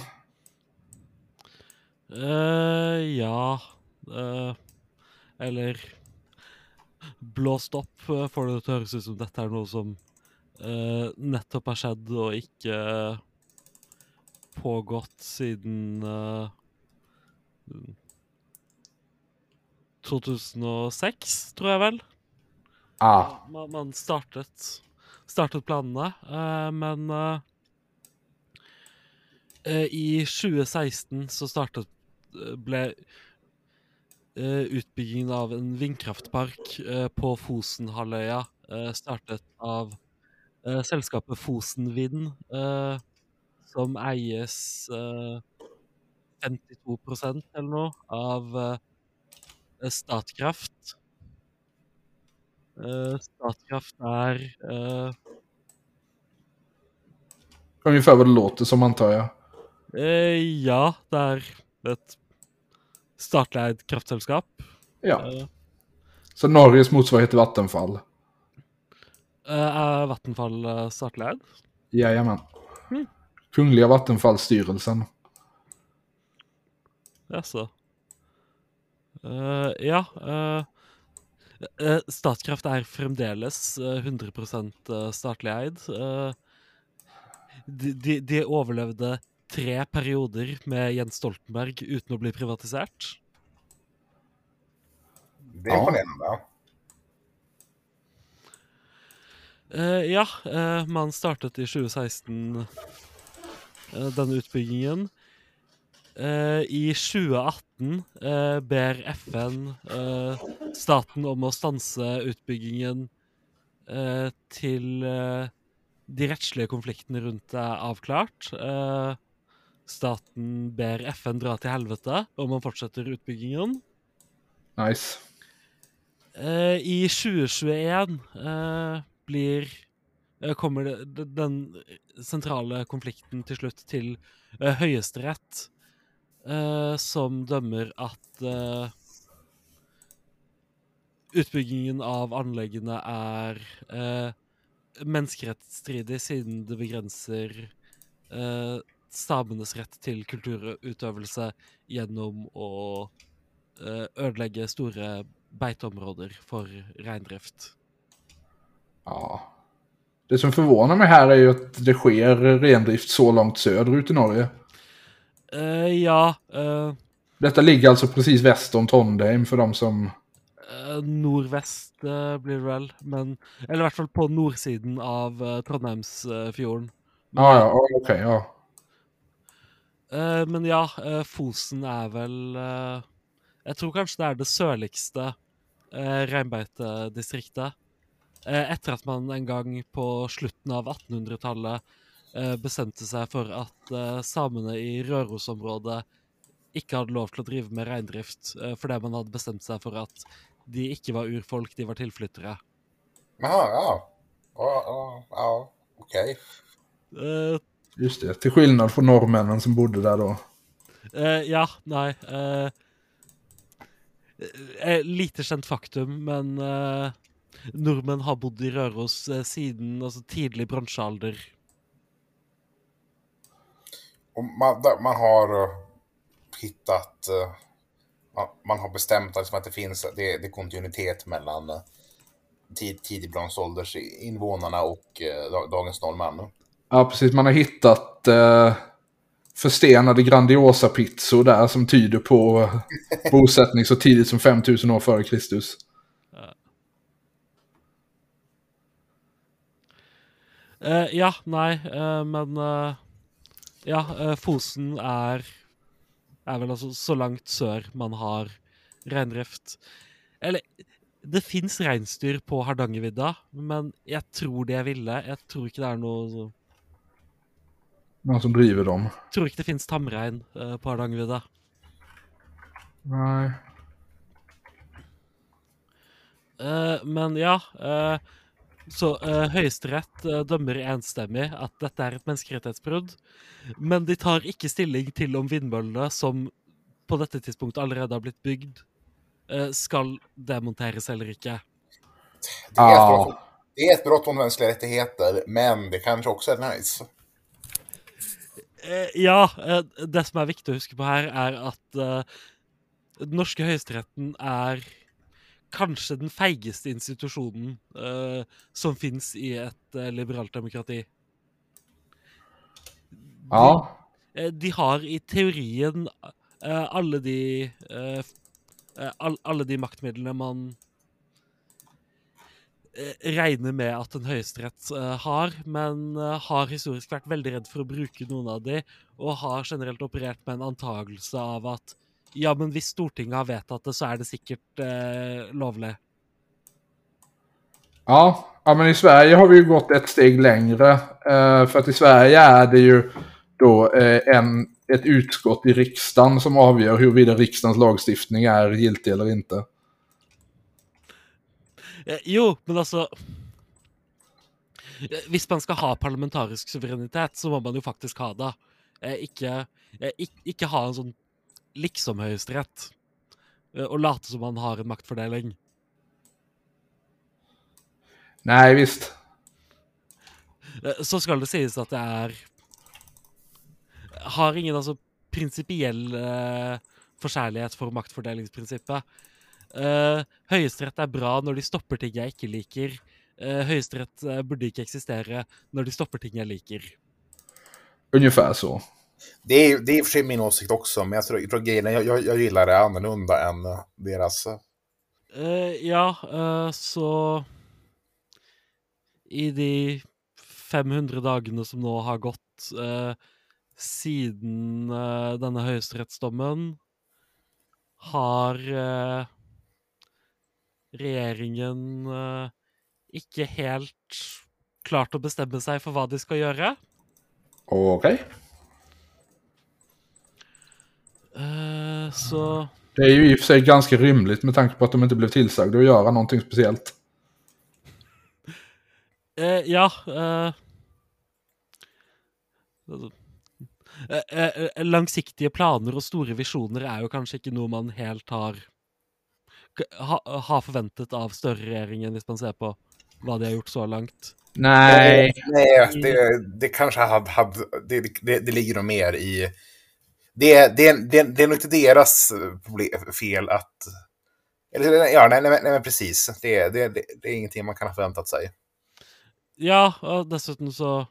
Ja. Eller blåst opp får det til å høres ut som dette er noe som nettopp har skjedd og ikke pågått siden 2006, tror jeg vel. Man startet planene, men i 2016 så ble utbyggingen av en vindkraftpark på Fosenhalvøya startet av selskapet Fosen Vind, som eies 52% eller noe av Statkraft. Statkraft er Ungefär vad det låter som, antar jag. Ja, det er et statlig eid kraftselskap. Ja. Så Norges motsvarighet till Vattenfall. Er Vattenfall statlig eid? Jajamän. Kungliga Vattenfallstyrelsen. Jaså. Ja. Statkraft er fremdeles 100% statlig eid. De overlevde 3 perioder med Jens Stoltenberg uten å bli privatisert. Det är imponerande. Ja, man startet i 2016 denne utbyggingen. I 2018 ber FN staten om å stanse utbyggingen til de rettslige konfliktene rundt det er avklart. Staten ber FN dra til helvete om man fortsetter utbyggingen. Nice. I 2021 kommer den sentrale konflikten til slutt til Høyesterett, som dømmer at utbyggingen av anleggene er menneskerettsstridig, siden det begrenser samenes rett til kulturutøvelse gjennom å ødelegge store beiteområder for reindrift. Ja. Det som förvånar mig här är ju att det sker rendrift så långt söderut i Norge. Ja. Detta ligger alltså precis väster om Trondheim för de som... Nordvest blir det vel, men... Eller i hvert fall på nordsiden av Trondheimsfjorden. Ja, okej, ja. Men ja, Fosen er vel... jeg tror kanskje det er det sørligste reinbeitedistriktet. Etter at man en gang på slutten av 1800-tallet bestemte seg for at samene i Rørosområdet ikke hadde lov til å drive med reindrift, fordi man hadde bestemt seg for at de ikke var urfolk, de var tilflyttere. Ja, okej. Just det, till skillnad från norrmännen som bodde där då. Ja, nei. Lite kjent faktum, men nordmenn har bodd i Røros siden tidlig bronsealder. Och man har hittat... man har bestämt att det finns det är kontinuitet mellan tidig bronsålders invånarna och dagens norrmän. Ja, precis. Man har hittat förstenade Grandiosa-pizzor där som tyder på bosättning så tidigt som 5000 år före Kristus. Ja, nei, men ja, Fosen er vel altså så langt sør man har reindrift. Eller, det finnes reinsdyr på Hardangervidda, men jeg tror de er ville. Jeg tror ikke det er noe... Någon som driver dem. Jeg tror ikke det finnes tamrein på Hardangervidda. Nej. Men ja, så Høyesterett dømmer enstemmig at dette er et menneskerettighetsbrudd, men de tar ikke stilling til om vindmøllene, som på dette tidspunktet allerede har blitt bygd, skal demonteres eller ikke. Det är ett brott mot mänskliga rättigheter, men det kanske också är nice. Ja, det som er viktig å huske på her er at den norske høyesteretten er kanskje den feigeste institusjonen som finnes i et liberalt demokrati. Ja. De har i teorien alle de maktmidlene man regner med at en høyesterett har, men har historisk vært veldig redd for å bruke noen av de, og har generelt operert med en antagelse av at ja, men hvis Stortinget har vedtatt det, så er det sikkert lovlig. Ja, men i Sverige har vi ju gått ett steg längre. För att i Sverige är det ju då ett utskott i riksdagen som avgör huruvida riksdagens lagstiftning är giltig eller inte. Jo, men altså hvis man skal ha parlamentarisk suverenitet, så må man jo faktisk ha det. Ikke ha en sånn liksom-høyesterett og late som man har en maktfordeling. Nej, visst. Så skal det sies at det har ingen altså prinsipiell forskjærlighet for maktfordelingsprinsippet. Høyesterett er bra når de stopper ting jeg ikke liker. Høyesterett burde ikke eksistere når de stopper ting jeg liker. Ungefär så. Det är i och för sig min åsikt också, men jag tror jag gillar det annorlunda än deras. Så i de 500 dagene som nå har gått siden denne høyesterettsdommen, har regjeringen ikke helt klart å bestemme seg for hva de skal gjøre. Okej. Så Det är ju i och för sig ganska rimligt med tanke på att de inte blev tillsagda att göra någonting speciellt. Langsiktige planer og store visjoner er jo kanskje ikke noe man helt har forventet av større regjeringen hvis man ser på hva de har gjort så langt. Nej. Det kanske det ligger nog mer i det är nog inte deras fel att nej, precis. Det är ingenting man kan ha förväntat sig. Ja, og dessuten så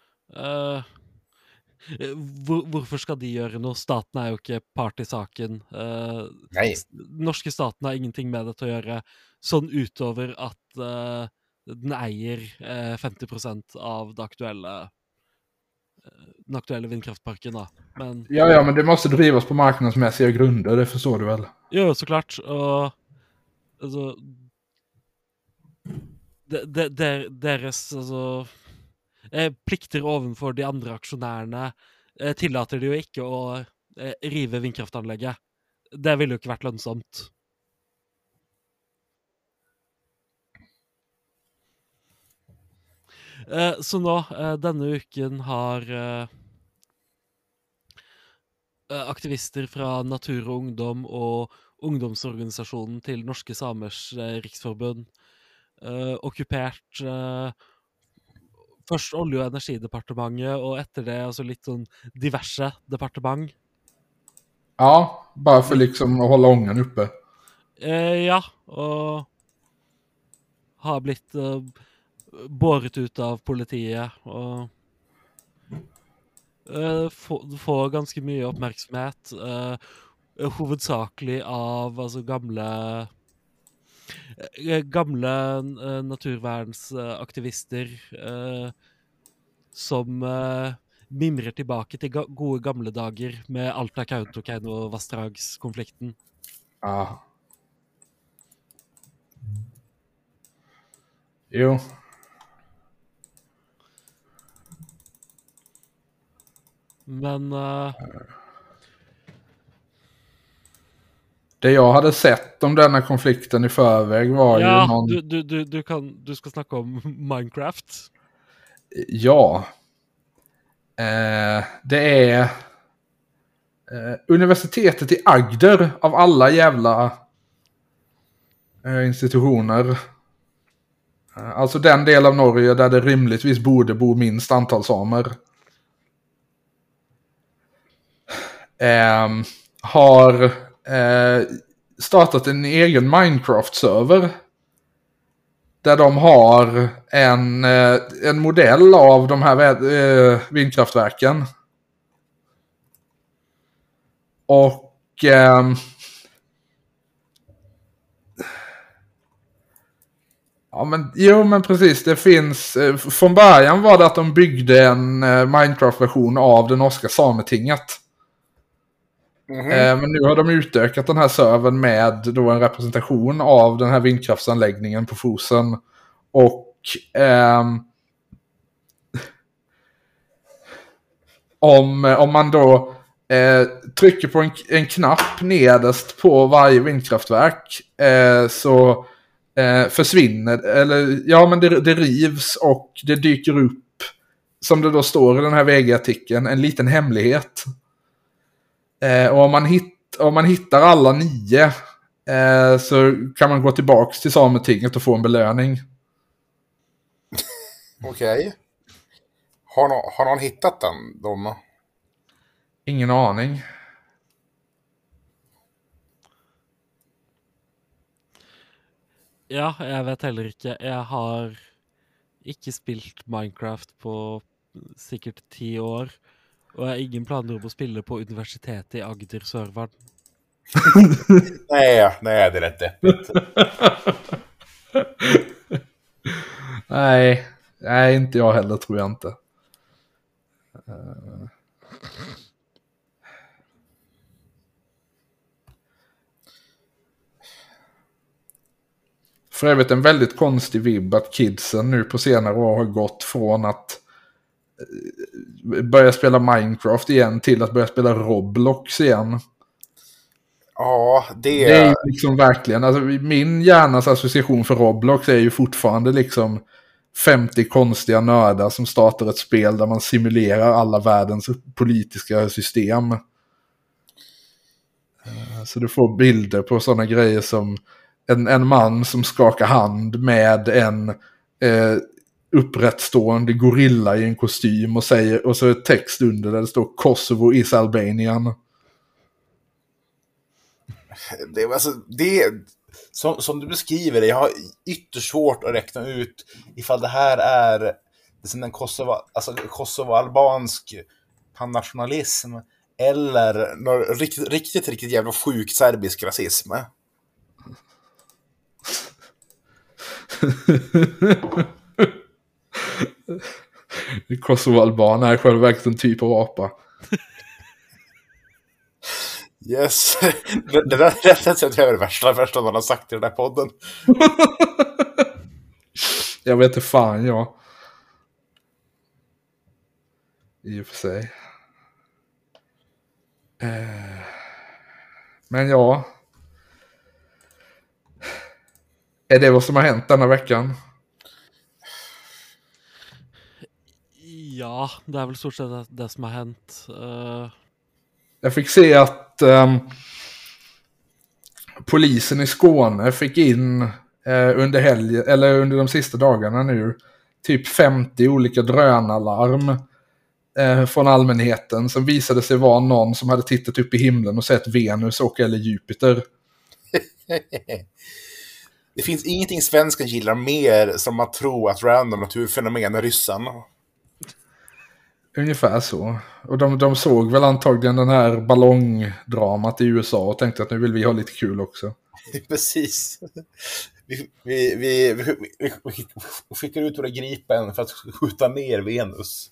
hvorfor skal de gjøre noe? Staten er jo ikke part i saken. Nei. Norske staten har ingenting med det til å gjøre, sånn utover at den eier 50% av den aktuelle vindkraftparken da. Men, Ja, men det måste drivas på marknadsmässiga grunder, det förstår du väl? Jo, så klart. Og altså deres altså plikter ovenfor de andre aksjonærene tillater de jo ikke å rive vindkraftanlegget. Det ville jo ikke vært lønnsomt. Så nå, denne uken har aktivister fra Natur og Ungdom og ungdomsorganisasjonen til Norske Samers Riksforbund okkupert først Olje- og energidepartementet, og etter det altså litt sånn diverse departement. Ja, bara för liksom att hålla ångan uppe. Ja, og har blitt båret ut av politiet, og får ganske mye oppmerksomhet, hovedsakelig av altså gamle naturvernsaktivister som mimrer tilbake til gode gamle dager med Alta-Kautokeino-vassdragskonflikten. Ja. Jo. Men det jag hade sett om denna konflikten i förväg var ju någon... du skal snakke om Minecraft. Ja. Det är universitetet i Agder av alla jävla institutioner. Alltså den del av Norge där det rimligtvis borde bo minst antal samer. Har startat en egen Minecraft-server där de har en modell av de här vindkraftverken. Och Ja, men, jo, men precis. Det finns... Från början var det att de byggde en Minecraft-version av det norska sametinget. Men nu har de utökat den här servern med då en representation av den här vindkraftsanläggningen på Fosen. Och om man då trycker på en knapp nederst på varje vindkraftverk så försvinner, eller ja, men det rivs och det dyker upp, som det då står i den här VG-artikeln, en liten hemlighet. Och om man hittar alla 9 så kan man gå tillbaks till Sametinget och få en belöning. Okej. Har någon hittat den? Ingen aning. Ja, jeg vet heller ikke. Jeg har ikke spilt Minecraft på sikkert 10 år, og jeg har ingen planer om å spille på universitetet i Agder-serveren. Nej, det är rätt deppigt. Nej, inte jag heller, tror jag inte. För övrigt en väldigt konstig vibb att kidsen nu på senare år har gått från att börja spela Minecraft igen till att börja spela Roblox igen. Ja, Det är liksom verkligen, alltså min hjärnas association för Roblox är ju fortfarande liksom 50 konstiga nördar som startar ett spel där man simulerar alla världens politiska system. Så du får bilder på sådana grejer som en man som skakar hand med en upprättstående gorilla i en kostym och så är text under där det står Kosovo is Albanian. Som du beskriver det, jag har ytterst svårt att räkna ut ifall det här är en kosovo-albansk pannationalism eller någon riktigt jävla sjuk serbisk rasism. Kosovo-alban är själv verkligen en typ av apa. Yes, det där är det värsta man har sagt i den här podden. Jag vet inte fan, ja. I och för sig. Men ja. Är det vad som har hänt denna veckan? Ja, det är väl stort sett det som har hänt. Jag fick se att polisen i Skåne fick in under helgen, eller under de sista dagarna nu, typ 50 olika drönarlarm från allmänheten som visade sig vara någon som hade tittat upp i himlen och sett Venus och eller Jupiter. Det finns ingenting svenskan gillar mer som att tro att random naturfenomen är ryssen. Ungefär så. Och de såg väl antagligen den här ballongdramat i USA och tänkte att nu vill vi ha lite kul också. Precis. Vi skickar ut våra Gripen för att skjuta ner Venus.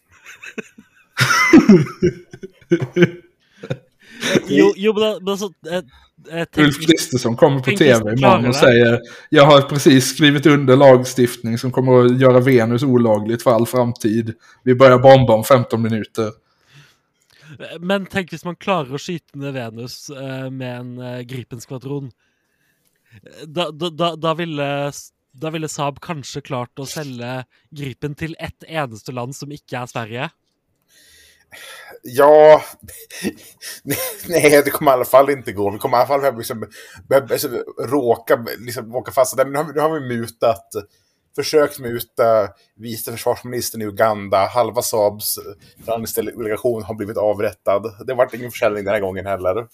Jo, men alltså... Ulf Kristersson kommer på tv imorgon och säger: jag har precis skrivit under lagstiftning som kommer att göra Venus olagligt för all framtid. Vi börjar bomba om 15 minuter. Men tänk hvis man klarar att skyta ner Venus med en Gripen-skvadron. Da ville Saab kanske klart att sälja Gripen till ett eneste land som inte är Sverige. Ja, nej, det kommer i alla fall inte gå. Vi kommer i alla fall råka fast. Nu har vi försökt muta vice försvarsministern i Uganda. Halva Saabs delegation har blivit avrättad. Det var ingen försäljning den här gången heller.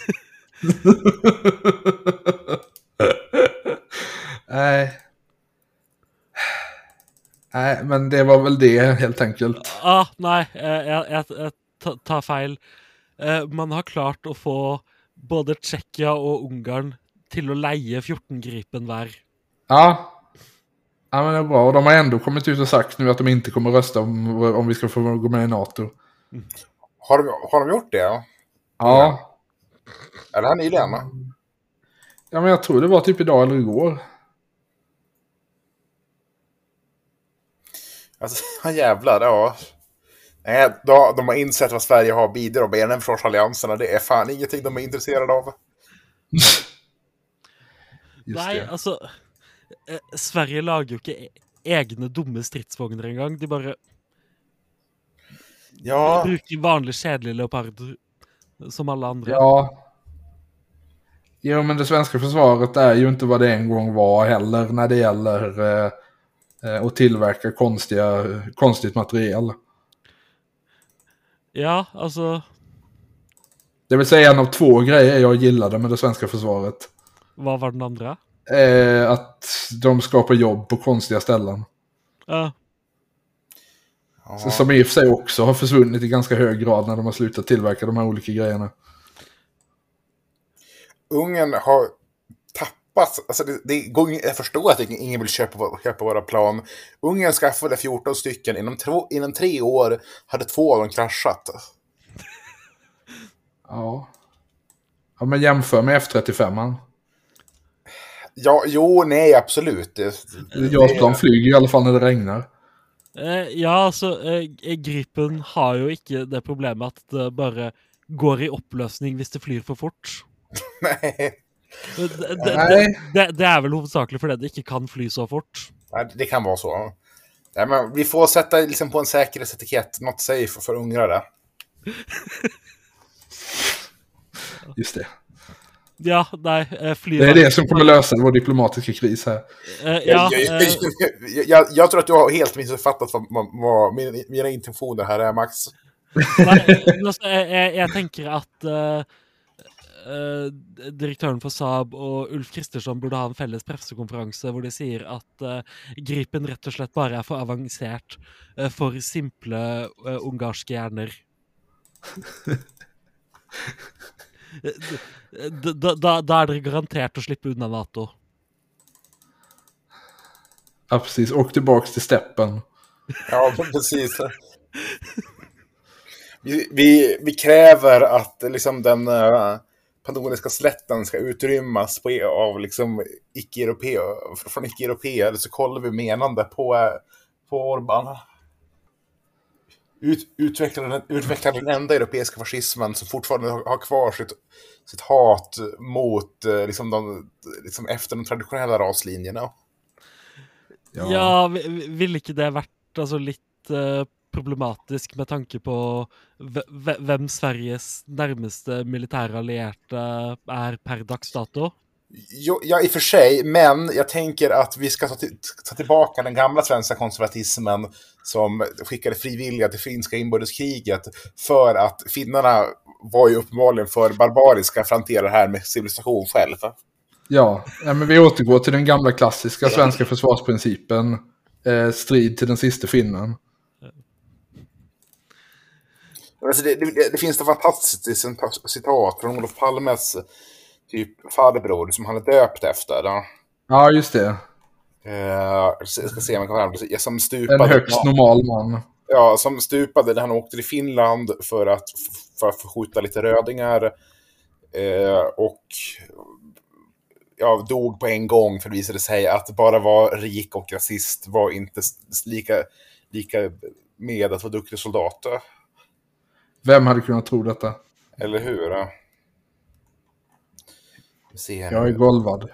Nej, men det var väl det helt enkelt. Nej, jag tar fel. Man har klart att få både Tjeckien och Ungarn till att leie 14 Gripen var. Ja, Ja, men det är bra. Och de har ändå kommit ut och sagt nu att de inte kommer rösta om vi ska få gå med i NATO. Har de gjort det? Ja. Är det här nyligen? Ja, men jag tror det var typ idag eller igår. Alltså, jävlar, ja. Nej, de har insett vad Sverige har bidrag med den försvarsallianserna. Det är fan ingenting de är intresserade av. Nej, det. altså Sverige lager jo ikke egne dumme stridsvogner engang. De bare bruker vanlig kjedelig Leopard som alla andra. Ja. Jo, men det svenska försvaret är ju inte vad det en gång var heller när det gäller att tillverka konstigt material. Ja, alltså... Det vill säga en av 2 grejer jag gillade med det svenska försvaret. Vad var den andra? Att de skapar jobb på konstiga ställen. Ja. Som i och för sig också har försvunnit i ganska hög grad när de har slutat tillverka de här olika grejerna. Ungern har tappat, alltså jag förstår att ingen vill köpa våra plan. Ungern skaffade 14 stycken, inom 3 år hade 2 av dem kraschat. Ja, men jämför med F-35. Ja, nej, absolut. JAS-plan flyger i alla fall när det regnar. Ja, altså Gripen har jo ikke det problemet at det bare går i oppløsning hvis det flyr for fort. Nej. Det er vel hovedsakelig fordi det ikke kan fly så fort. Nej, det kan vara så. Nej, men vi får sätta liksom på en säkerhetsetikett, not safe för ungrare. Just det. Ja, nej, flyr... Det är det som kommer lösa vår diplomatiska kris här. Jag tror att du har helt missuppfattat vad mina intentioner här är, Max. Nej, altså, jeg tenker at direktøren for Saab og Ulf Kristersson burde ha en felles pressekonferanse hvor de sier at Gripen rett og slett bare er for avansert for simple ungarske hjerner. Da är det garanterat att slippa undan NATO. Ja, precis. Och tillbaks till steppen. Ja, precis. Vi kräver att liksom den Pannoniska slätten ska utrymmas av liksom från icke-europeer, så kollar vi menande på Orbán. Utveckla den enda europeiska fascismen som fortfarande har kvar sitt hat mot liksom efter de traditionella raslinjerna. Ja, vill inte det varit alltså lite problematisk med tanke på vem Sveriges närmaste militära allierade är per dags dato? Ja, i och för sig, men jag tänker att vi ska ta tillbaka den gamla svenska konservatismen som skickade frivilliga till finska inbördeskriget, för att finnarna var ju uppenbarligen för barbariska för att hantera det här med civilisation själv. Ja, men vi återgår till den gamla klassiska svenska försvarsprincipen, strid till den sista finnen. Alltså det finns ett fantastiskt citat från Olof Palmes typ farbror som han är döpt efter. Ja, just det. Jag ska se om jag kan fram. Som stupade. En högst normal man. Ja, som stupade när han åkte till Finland för att skjuta lite rödingar. Och dog på en gång, för det visade sig att bara vara rik och rasist var inte lika med att vara duktig soldat. Vem hade kunnat tro detta? Eller hur? Jag är golvad.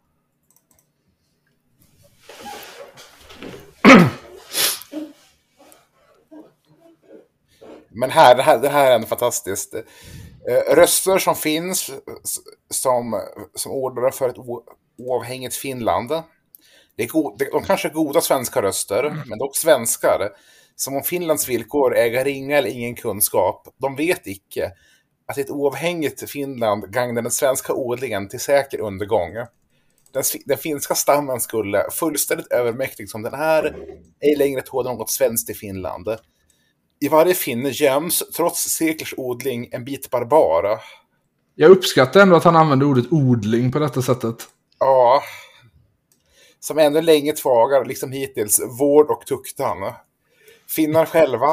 Men det här är ändå fantastiskt. Röster som finns som ordnar för ett oavhängigt Finland. De kanske är goda svenska röster, men dock svenskar som om Finlands villkor äger ringa eller ingen kunskap. De vet icke att ett oavhängigt Finland gagnar den svenska odlingen till säker undergång. Den finska stammen skulle, fullständigt övermäktig som den är, ej längre tåla något svenskt i Finland. I varje finne göms, trots seklers odling, en bit barbara. Jag uppskattar ändå att han använder ordet odling på detta sättet. Ja. som ännu länge tvagar, liksom hittills, vård och tuktan. Finnar själva,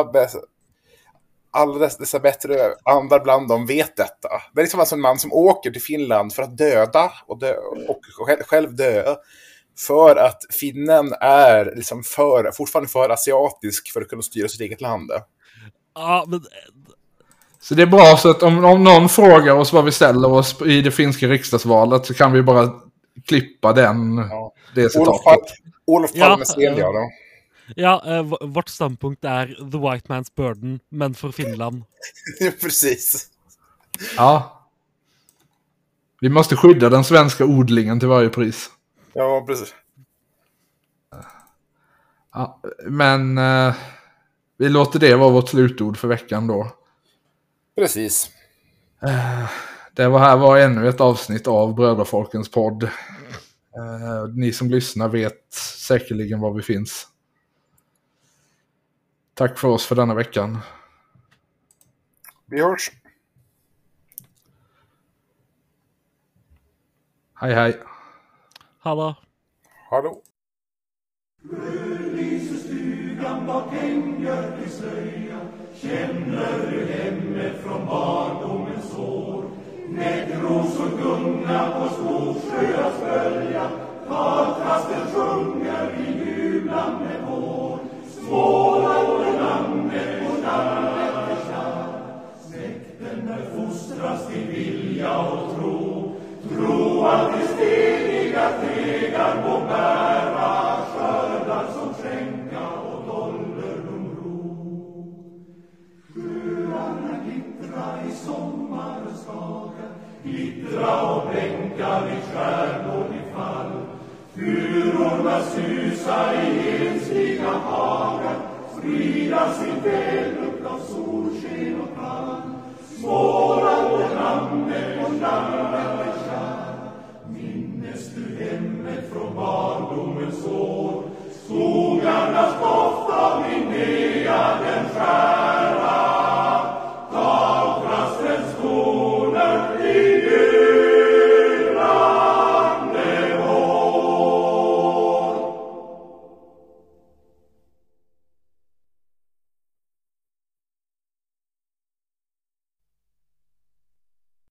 alla dessa bättre andar bland dem vet detta. Det är liksom alltså en man som åker till Finland för att döda och själv dö. För att finnen är liksom fortfarande för asiatisk för att kunna styra sitt eget land. Ja, men... Så det är bra så att om någon frågar oss vad vi ställer oss i det finska riksdagsvalet så kan vi bara klippa det citatet. Olof Palme Celia då. Ja, vårt standpunkt är the white man's burden, men för Finland. Precis. Ja. Vi måste skydda den svenska odlingen till varje pris. Ja, precis. Ja, men vi låter det vara vårt slutord för veckan då. Precis. Det här var ännu ett avsnitt av Brödrafolkens podd. Ni som lyssnar vet säkerligen var vi finns. Tack för oss för denna veckan. Vi hörs. Hej hej. Hallå. Hallå. Stugan bak ängör till slöja, känner du hemmet från barndomens år? Näckros och gunga på Skogsjöas bölja, Karltrasten sjunger i jublande vår. Småland landet och landet är kär, släkten där fostras till vilja och tro att de steniga tegar må bära skördar som skänka och ålderdom ro. Sjöarna glittra i sommarens dagar, glittra och blänka vid skärgård i fall. Furorna susa i ensliga hagar, sprida sin väl